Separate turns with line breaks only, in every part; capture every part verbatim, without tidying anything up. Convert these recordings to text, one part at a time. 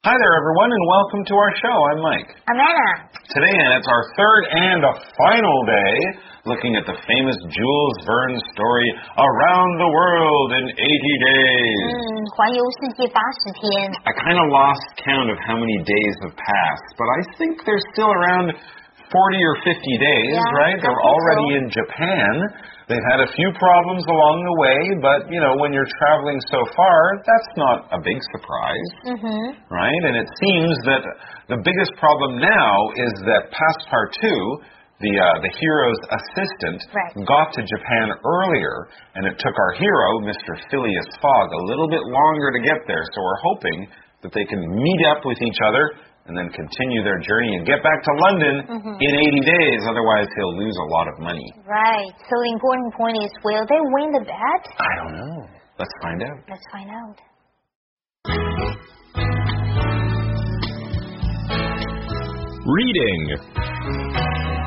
Hi there, everyone, and welcome to our show. I'm Mike.
I'm Anna.
Today, and it's our third and a final day looking at the famous Jules Verne story, Around the World in eighty days.
嗯，环游世界八十天。
I kind of lost count of how many days have passed, but I think there's still around forty or fifty days,
yeah,
right? They're already
so.
in Japan. They've had a few problems along the way, but, you know, when you're traveling so far, that's not a big surprise,
Mm-hmm.
right? And it seems that the biggest problem now is that Passepartout, the uh, the hero's assistant,
right.
got to Japan earlier, and it took our hero, Mister Phileas Fogg, a little bit longer to get there. So we're hoping that they can meet up with each other and then continue their journey and get back to London
mm-hmm.
in eighty days. Otherwise, he'll lose a lot of money.
Right. So the important point is, will they win the bet?
I don't know. Let's find out.
Let's find out.
Reading.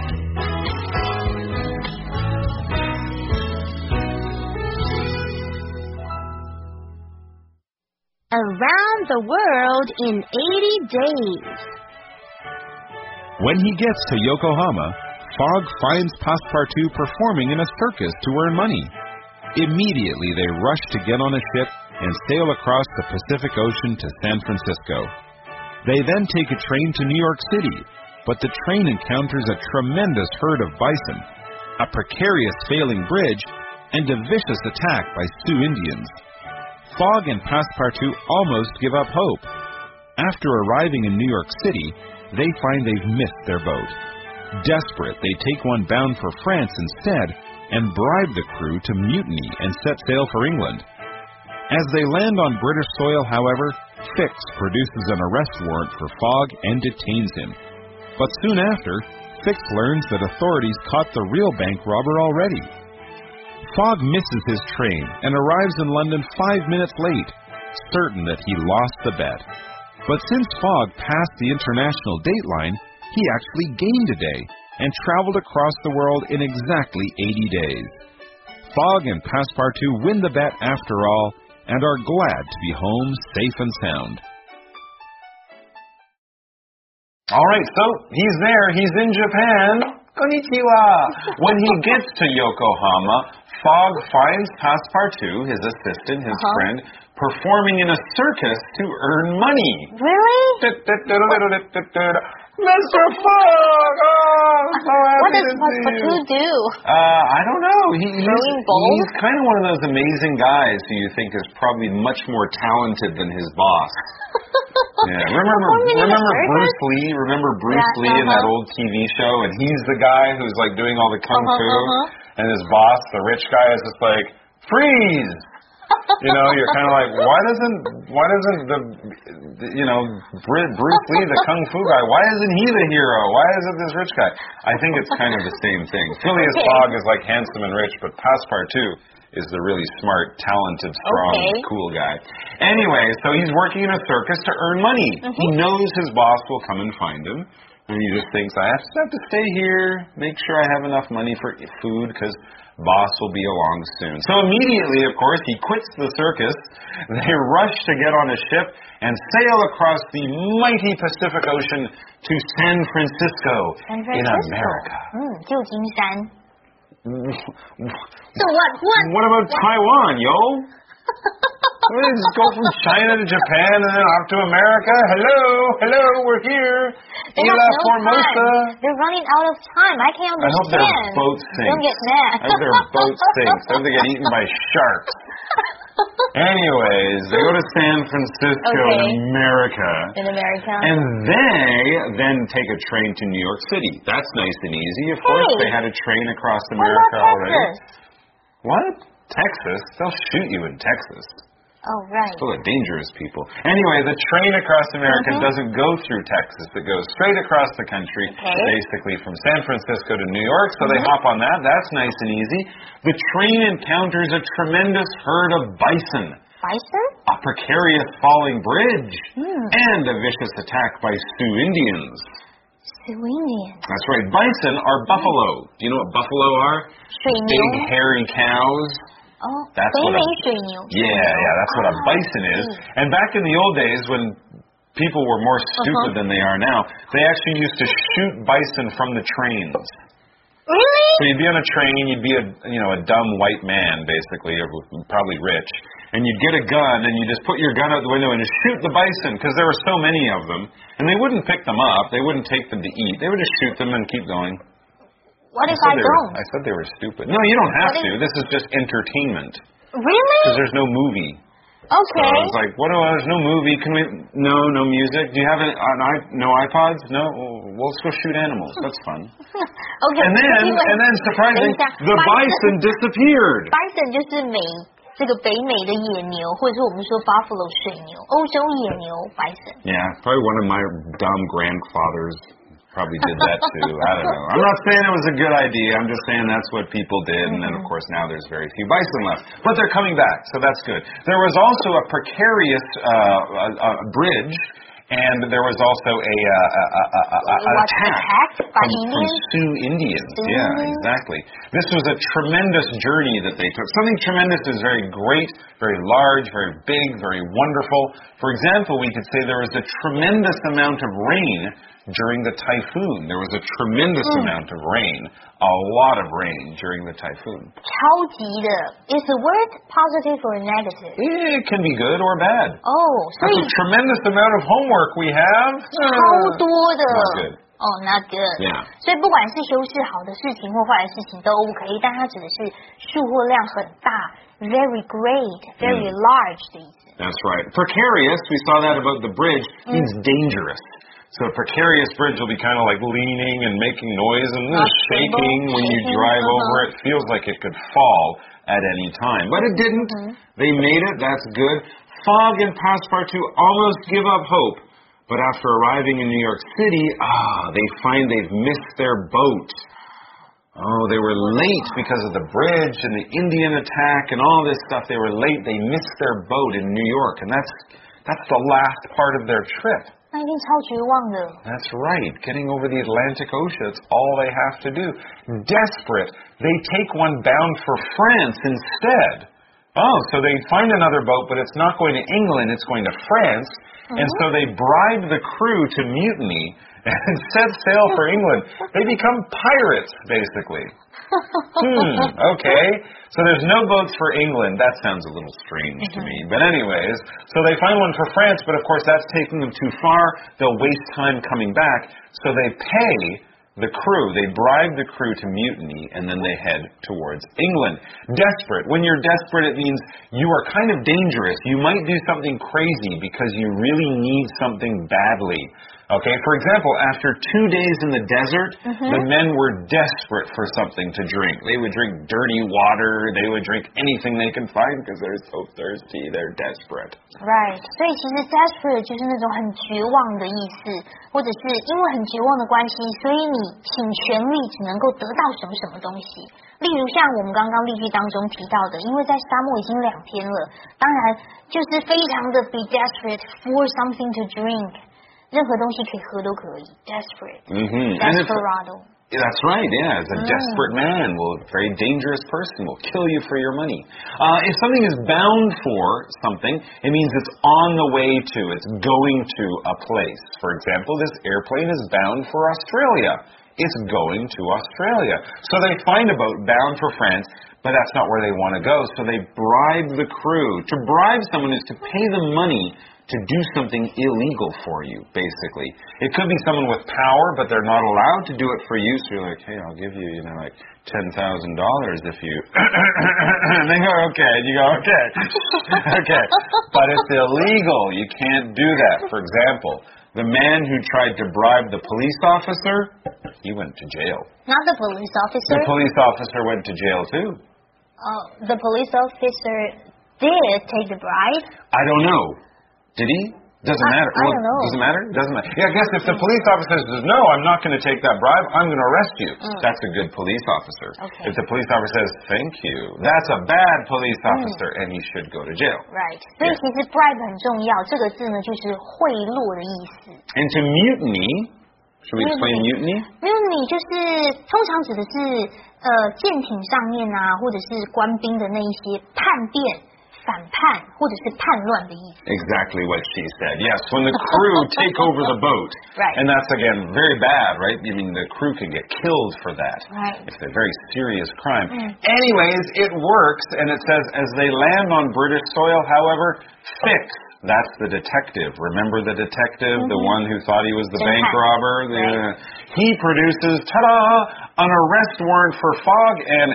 Around the World in eighty days.
When he gets to Yokohama, Fogg finds Passepartout performing in a circus to earn money. Immediately, they rush to get on a ship and sail across the Pacific Ocean to San Francisco. They then take a train to New York City, but the train encounters a tremendous herd of bison, a precarious failing bridge, and a vicious attack by Sioux Indians. Fogg and Passepartout almost give up hope. After arriving in New York City, they find they've missed their boat. Desperate, they take one bound for France instead and bribe the crew to mutiny and set sail for England. As they land on British soil, however, Fix produces an arrest warrant for Fogg and detains him. But soon after, Fix learns that authorities caught the real bank robber already. Fogg misses his train and arrives in London five minutes late, certain that he lost the bet. But since Fogg passed the international dateline, he actually gained a day and traveled across the world in exactly eighty days. Fogg and Passepartout win the bet after all and are glad to be home safe and sound.
All right, so he's there. He's in Japan. Konnichiwa. When he gets to Yokohama, Fogg finds Passepartout, his assistant, his
uh-huh.
friend, performing in a circus to earn money.
Really?
Mister Fogg! Oh, I'm so happy
what does
to see
Passepartout
you.
do?
Uh, I don't know. He, he's,
Throwing balls?
he's kind of one of those amazing guys who you think is probably much more talented than his boss. Yeah, remember remember Bruce Lee? Remember Bruce
yeah,
Lee
uh-huh.
in that old T V show? And he's the guy who's like doing all the kung
uh-huh,
fu,
uh-huh.
and his boss, the rich guy, is just like, freeze! You know, you're kind of like, why doesn't why doesn't the, the you know Bruce Lee, the kung fu guy, why isn't he the hero? Why isn't this rich guy? I think it's kind of the same thing. Phileas
okay.
Fogg is like handsome and rich, but Passepartout is the really smart, talented, strong,
okay.
cool guy. Anyway, so he's working in a circus to earn money.
Mm-hmm.
He knows his boss will come and find him, and he just thinks, I have to, have to stay here, make sure I have enough money for food, because boss will be along soon. So immediately, of course, he quits the circus. They rush to get on a ship and sail across the mighty Pacific Ocean to San Francisco,
San Francisco.
in America.
Mm, 旧金山.
So
what? What?
What about Taiwan, yo? Let's go from China to Japan and then off to America. Hello, hello, we're here.
They have
Ila
no
Formosa.
time. They're running out of time. I can't
I hope
understand.
their boat sinks.
Don't get mad.
I hope their boat sinks. I hope they get eaten by sharks. Anyways, they go to San Francisco
okay.
in America.
In America.
And they then take a train to New York City. That's nice and easy. Of course,
hey.
they had a train across
What
America
about
already.
Texas?
What? Texas? They'll shoot you in Texas.
Oh, right.
Full of dangerous people. Anyway, the train across America
mm-hmm.
doesn't go through Texas. It goes straight across the country,
okay.
basically from San Francisco to New York. So
mm-hmm.
they hop on that. That's nice and easy. The train encounters a tremendous herd of bison.
Bison?
A precarious falling bridge.
Mm.
And a vicious attack by Sioux Indians.
Sioux Indians.
That's right. Bison are buffalo. Do you know what buffalo are? Big, hairy cows.
Oh,
that's what a, yeah, yeah, that's what a bison is. And back in the old days when people were more stupid
Uh-huh.
than they are now. They actually used to shoot bison from the trains.
Really?
So you'd be on a train, you'd be a you know a dumb white man basically, or probably rich, and you'd get a gun and you just put your gun out the window and just shoot the bison because there were so many of them, and they wouldn't pick them up, they wouldn't take them to eat, they would just shoot them and keep going.
What if
I,
I
they were,
don't?
I said they were stupid. No, you don't have
What
to.
if-
This is just entertainment
Really?
because there's no movie. So
Okay.
I was like, what? Do, there's no movie. Can we? No, no music. Do you have an, an i? No iPods? No. Well, let's go shoot animals. That's fun.
Okay.
And then, and then, surprisingly, the bison disappeared.
Bison 就是美这个北美的野牛，或者是我们说 buffalo 水牛，欧洲野牛 bison。
Yeah, probably one of my dumb grandfathers probably did that too. I don't know. I'm not saying it was a good idea. I'm just saying that's what people did. And then, of course, now there's very few bison left. But they're coming back, so that's good. There was also a precarious uh, uh, uh, bridge, and there was also a, uh, a, a, a, a an attack
Attacked by
from, from
Indians?
Sioux Indians.
Sioux
Yeah,
Indians?
exactly. This was a tremendous journey that they took. Something tremendous is very great, very large, very big, very wonderful. For example, we could say there was a tremendous amount of rain during the typhoon. There was a tremendous
Mm.
amount of rain, a lot of rain during the typhoon.
超级的 is the word positive or negative?
It can be good or bad.
哦，所
That's
以
a tremendous amount of homework we have.
超多的
Not good.
哦 not good.
Yeah.
所以不管是修饰好的事情或坏的事情都 OK， 但它指的是数或量很大 ，very great, very large 的意思。
That's right. Precarious, we saw that about the bridge, means dangerous. So a precarious bridge will be kind of like leaning and making noise and
Not
shaking
stable,
when you
shaking,
drive
uh-huh.
over it. Feels like it could fall at any time. But it didn't. They made it. That's good. Fogg and Passepartout almost give up hope. But after arriving in New York City, ah, they find they've missed their boat. Oh, they were late because of the bridge and the Indian attack and all this stuff. They were late. They missed their boat in New York. And that's that's the last part of their trip.
那一定超绝望的。
That's right. Getting over the Atlantic Ocean, it's all they have to do. Desperate, they take one bound for France instead. Oh, so they find another boat, but it's not going to England, it's going to France. And so they bribe the crew to mutiny and set sail for England. They become pirates, basically. Hmm, okay. So there's no boats for England. That sounds a little strange to me. But anyways, so they find one for France, but of course that's taking them too far. They'll waste time coming back. So they pay the crew, they bribe the crew to mutiny, and then they head towards England. Desperate. When you're desperate, it means you are kind of dangerous. You might do something crazy because you really need something badly. Okay, for example, after two days in the desert,
Mm-hmm.
the men were desperate for something to drink. They would drink dirty water, they would drink anything they can find because they're so thirsty, they're desperate.
Right， 所以其实 desperate 就是那种很绝望的意思，或者是因为很绝望的关系，所以你请全力只能够得到什么什么东西。例如像我们刚刚例句当中提到的，因为在沙漠已经两天了，当然就是非常的 be desperate for something to drink， 任何东西可以喝都可以 desperate，
Mm-hmm.
desperado。
That's right, yeah. It's a
Mm.
desperate man, will a very dangerous person, will kill you for your money. Uh, if something is bound for something, it means it's on the way to, it's going to a place. For example, this airplane is bound for Australia. It's going to Australia. So they find a boat bound for France, but that's not where they want to go. So they bribe the crew. To bribe someone is to pay them money to do something illegal for you, basically. It could be someone with power, but they're not allowed to do it for you. So you're like, hey, I'll give you, you know, like ten thousand dollars if you... and they go, okay. And you go, okay. okay. But it's illegal. You can't do that. For example, the man who tried to bribe the police officer, he went to jail.
Not the police officer.
The police officer went to jail, too.
Uh, the police officer did take the bribe.
I don't know. Did he? Doesn't
I-
matter.
I don't know.
Doesn't matter? Doesn't matter. Yeah, I guess if the police officer says, no, I'm not going to take that bribe, I'm going to arrest you.
Mm.
That's a good police officer.
Okay.
If the police officer says, thank you, that's a bad police officer, and he should go to jail.
Right， 所以其实 bribe 很重要，这个字呢就是贿赂的意思。
And to mutiny, should we explain mutiny?
Mutiny 就是通常指的是呃舰艇上面啊，或者是官兵的那一些叛变、 反叛或者是叛乱的意思。
Exactly what she said. Yes, when the crew take over the boat.
Right.
And that's, again, very bad, right? I mean, the crew can get killed for that.
Right.
It's a very serious crime.
Mm.
Anyways, it works, and it says, as they land on British soil, however, Fix, that's the detective. Remember the detective, mm-hmm. the one who thought he was the bank robber? The,
right.
He produces, ta-da, an arrest warrant for Fogg, and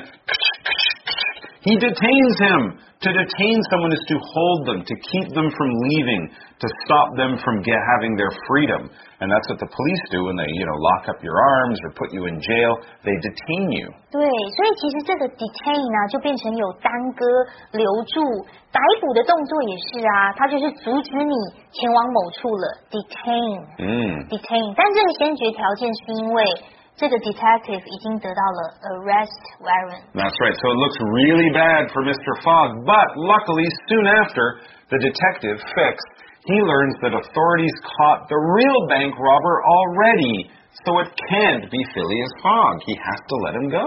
he detains him. To detain someone is to hold them, to keep them from leaving, to stop them from get, having their freedom. And that's what the police do when they, you know, lock up your arms or put you in jail. They detain you.
对，所以其实这个 detain 呢，就变成有耽搁、留住、逮捕的动作也是啊，它就是阻止你前往某处了 ，detain， 嗯 ，detain。但这个先决条件是因为这个 detective 已经得到了 arrest warrant.
That's right. So it looks really bad for Mister Fogg, but luckily soon after, the detective, Fix, he learns that authorities caught the real bank robber already. So it can't be Phileas Fogg. He has to let him go.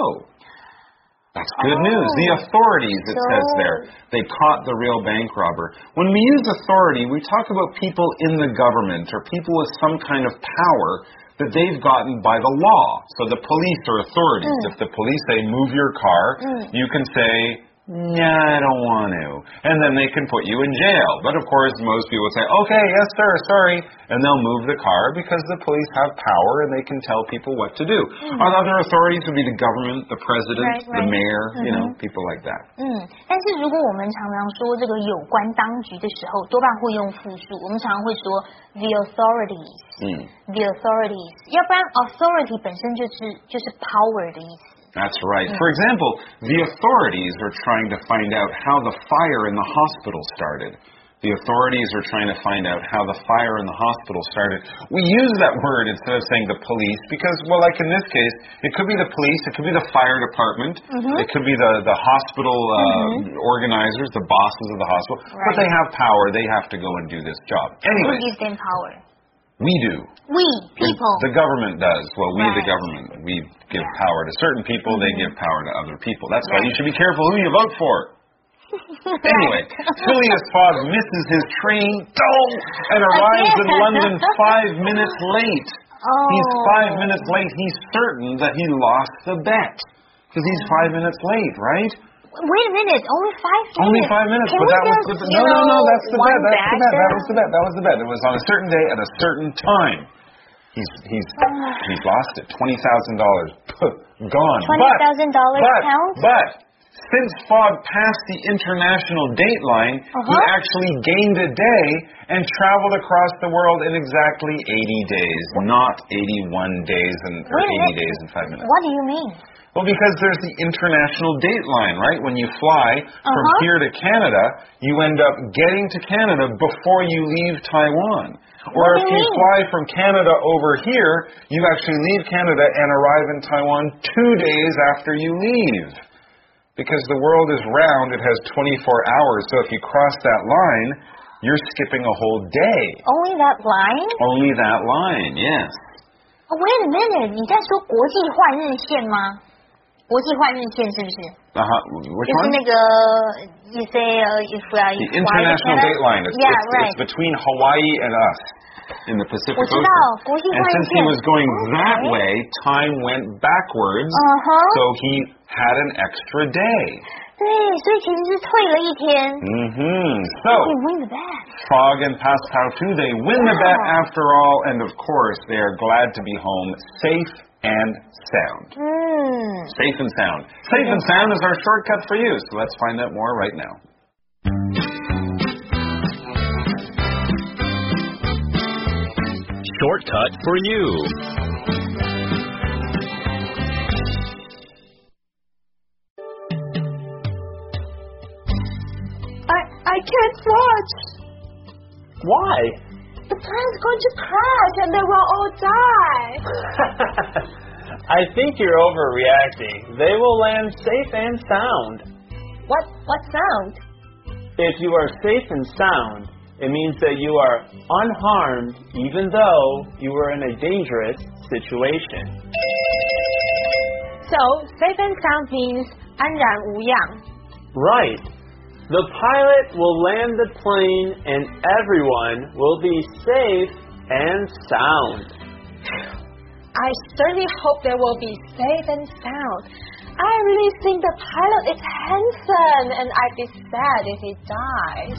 That's good
oh,
news. The authorities, it
so
says there, they caught the real bank robber. When we use authority, we talk about people in the government or people with some kind of power that they've gotten by the law. So the police are authorities. Mm. If the police say, move your car, mm. you can say, nah, I don't want to. And then they can put you in jail. But of course, most people say, okay, yes, sir, sorry. And they'll move the car because the police have power and they can tell people what to do. Mm. Other authorities would be the government, the president, right, right. the mayor, mm-hmm. you know, people like that.
嗯，但是如果我们常常说这个有关当局的时候，多半会用复数。我们常常会说 the authorities， 嗯 ，the authorities， 要不然 authority 本身就是就是 power 的意思。
That's right. For example, the authorities are trying to find out how the fire in the hospital started. The authorities are trying to find out how the fire in the hospital started. We use that word instead of saying the police because, well, like in this case, it could be the police, it could be the fire department, mm-hmm. it could be the, the hospital uh, mm-hmm. organizers, the bosses of the hospital, right. but they have power, they have to go and do this job. Anyway.
Who gives them power?
We do.
We, people.
The, the government does. Well, we,
right.
the government, we give yeah. power to certain people, mm-hmm. they give power to other people. That's right. why you should be careful who you vote for. Anyway, Phileas Fogg misses his train oh, and arrives in London five minutes late.
Oh.
He's five minutes late. He's certain that he lost the bet because he's five minutes late, right?
Wait a minute, only five minutes?
Only five minutes,
Can
but that was the bet. No, no, no, that's the bet. That's the bet. That was the bet. That was the bet. It was on a certain day at a certain time. He's he's uh, he's lost it. Twenty thousand dollars gone.
Twenty thousand dollars count?
But since Fogg passed the international dateline, uh-huh. he actually gained a day and traveled across the world in exactly eighty days, not eighty-one days and or
Wait,
eighty
what?
days and five minutes.
What do you mean?
Well, because there's the international dateline, right? When you fly
uh-huh.
from here to Canada, you end up getting to Canada before you leave Taiwan. Or
what
if you, you fly from Canada over here, you actually leave Canada and arrive in Taiwan two days after you leave. Because the world is round, it has twenty-four hours, so if you cross that line, you're skipping a whole day.
Only that line?
Only that line, yes.
Oh, wait a minute, 你在说国际换日线吗？国际换日线是不是？
Uh-huh. Which
就是
one?
那个 you say uh, if we are
the international dateline. It's,
yeah,
it's,
right.
it's between Hawaii and us in the Pacific Ocean.
我知道国际换日线。
And since he was going
okay.
that way, time went backwards.
Uh-huh.
So he had an extra day.
对，所以其实是退了一天。
Mm-hmm. So
they win the bet.
Fogg and Passepartout, they win wow. the bet after all, and of course they are glad to be home, safe and sound.
Mm.
Safe and sound. Safe and sound is our shortcut for you, so let's find out more right now.
Shortcut for you.
I I can't watch.
Why?
The plane's going to crash and they will all die.
I think you're overreacting. They will land safe and sound.
What what sound?
If you are safe and sound, it means that you are unharmed even though you were in a dangerous situation.
So, safe and sound means 安然无恙.
Right. The pilot will land the plane and everyone will be safe and sound.
I certainly hope they will be safe and sound. I really think the pilot is handsome and I'd be sad if he dies.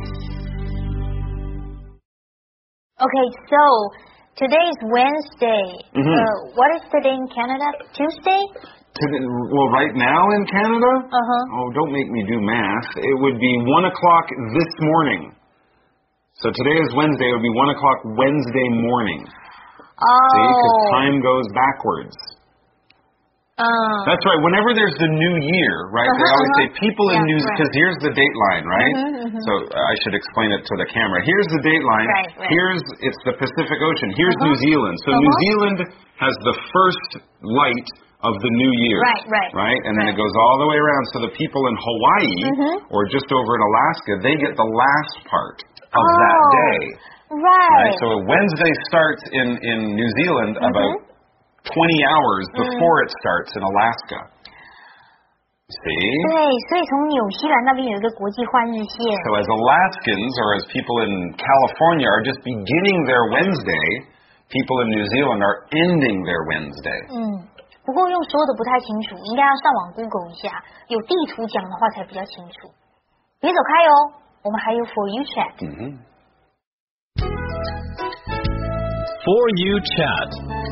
Okay, so today is Wednesday.
Mhm.
Uh, what is today in Canada? Tuesday?
Today, well, right now in Canada?
Uh-huh.
Oh, don't make me do math. It would be one o'clock this morning. So today is Wednesday. It would be one o'clock Wednesday morning.
Oh.
See, because time goes backwards.
Uh,
That's right. Whenever there's the new year, right?
Uh-huh,
they always
uh-huh.
say people in
Yeah,
New
right.
because here's the date line, right?
Mhm, mhm.
So uh, I should explain it to the camera. Here's the date line.
Right, right.
Here's it's the Pacific Ocean. Here's
Uh-huh.
New Zealand. So
Uh-huh.
New Zealand has the first light of the new year.
Right, right.
Right? And then
Right.
it goes all the way around. So the people in Hawaii
Mhm.
or just over in Alaska, they get the last part of
Oh.
that day.
right.
Right? So Wednesday starts in, in New Zealand
Mhm.
about twenty hours
Mm.
before it starts in Alaska. See?
对，所以从纽西兰那边有一个国际换日线。
So as Alaskans or as people in California are just beginning their Wednesday, people in New Zealand are ending their Wednesday.
嗯，不过用说的不太清楚，应该要上网 Google 一下，有地图讲的话才比较清楚。别走开哦，我们还有 For You Chat。
Mm-hmm.
For You Chat.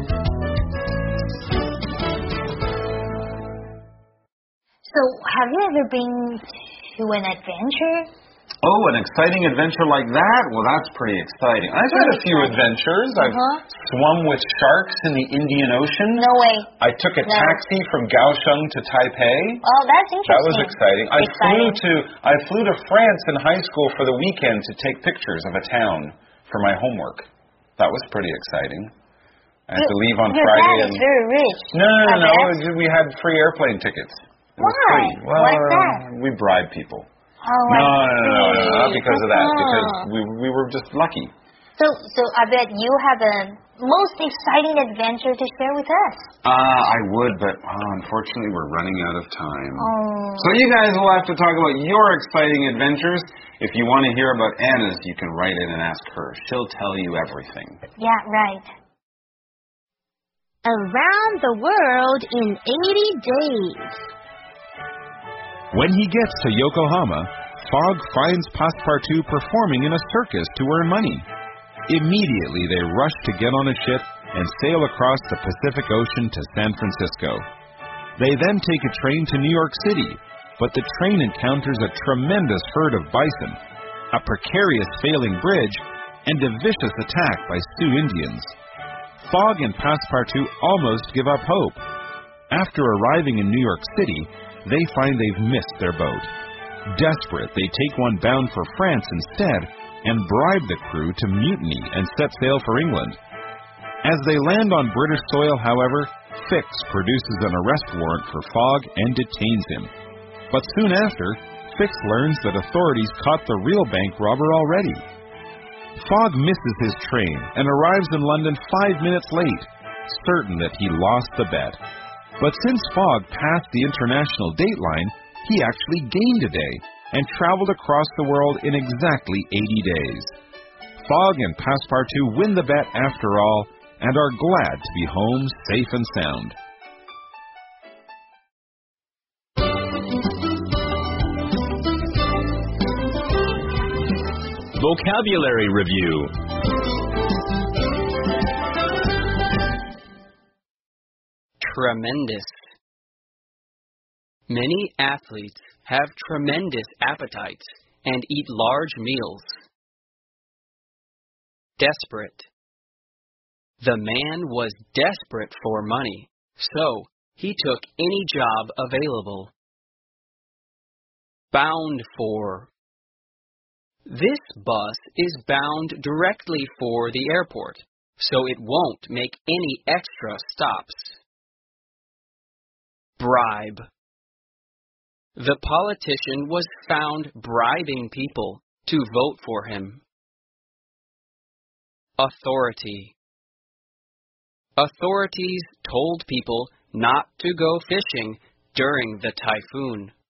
So, have you ever been to an adventure?
Oh, an exciting adventure like that? Well, that's pretty exciting. I've had a few
Pretty exciting.
adventures. I've
Uh-huh.
swum with sharks in the Indian Ocean.
No way.
I took a
No.
taxi from Kaohsiung to Taipei.
Oh, that's interesting.
That was exciting. I flew
Exciting.
to I flew to France in high school for the weekend to take pictures of a town for my homework. That was pretty exciting. I had to leave on
Your
Friday.
dad
and
is very rich.
no, no,
I
no,
bet.
no. We had free airplane tickets. It was
Why?
free. Well,
Why is that?
we bribe people.
Oh,
No,
I
no, no, no, no, not
see.
because of that. Because
Uh-huh.
we we were just lucky.
So, so I bet you have a most exciting adventure to share with us.
Uh, I would, but oh, unfortunately, we're running out of time.
Oh.
So you guys will have to talk about your exciting adventures. If you want to hear about Anna's, you can write in and ask her. She'll tell you everything.
Yeah, right.
Around the world in eighty days.
When he gets to Yokohama, Fogg finds Passepartout performing in a circus to earn money. Immediately, they rush to get on a ship and sail across the Pacific Ocean to San Francisco. They then take a train to New York City, but the train encounters a tremendous herd of bison, a precarious failing bridge, and a vicious attack by Sioux Indians. Fogg and Passepartout almost give up hope. After arriving in New York City, they find they've missed their boat. Desperate, they take one bound for France instead and bribe the crew to mutiny and set sail for England. As they land on British soil, however, Fix produces an arrest warrant for Fogg and detains him. But soon after, Fix learns that authorities caught the real bank robber already. Fogg misses his train and arrives in London five minutes late, certain that he lost the bet. But since Fogg passed the international dateline, he actually gained a day and traveled across the world in exactly eighty days. Fogg and Passepartout win the bet after all and are glad to be home safe and sound.
Vocabulary Review.
Tremendous. Many athletes have tremendous appetites and eat large meals. Desperate. The man was desperate for money, so he took any job available. Bound for. This bus is bound directly for the airport, so it won't make any extra stops. Bribe. The politician was found bribing people to vote for him. Authority. Authorities told people not to go fishing during the typhoon.